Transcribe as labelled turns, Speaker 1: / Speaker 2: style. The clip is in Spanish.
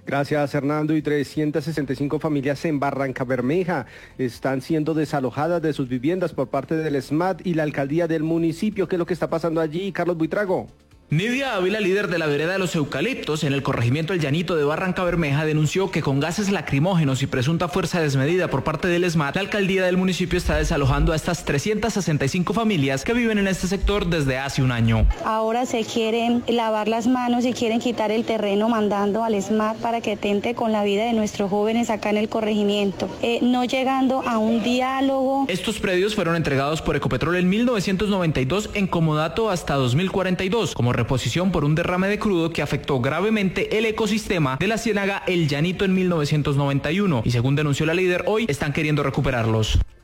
Speaker 1: Gracias, Hernando. Y 365 familias en Barrancabermeja están siendo desalojadas de sus viviendas por parte del SMAT y la alcaldía del municipio. ¿Qué es lo que está pasando allí, Carlos Buitrago?
Speaker 2: Nidia Ávila, líder de la vereda de los Eucaliptos en el corregimiento El Llanito de Barrancabermeja, denunció que con gases lacrimógenos y presunta fuerza desmedida por parte del SMAT, la alcaldía del municipio está desalojando a estas 365 familias que viven en este sector desde hace un año.
Speaker 3: Ahora se quieren lavar las manos y quieren quitar el terreno mandando al SMAT para que atente con la vida de nuestros jóvenes acá en el corregimiento, no llegando a un diálogo.
Speaker 2: Estos predios fueron entregados por Ecopetrol en 1992 en comodato hasta 2042, como reposición por un derrame de crudo que afectó gravemente el ecosistema de la ciénaga El Llanito en 1991 y según denunció la líder, hoy están queriendo recuperarlos.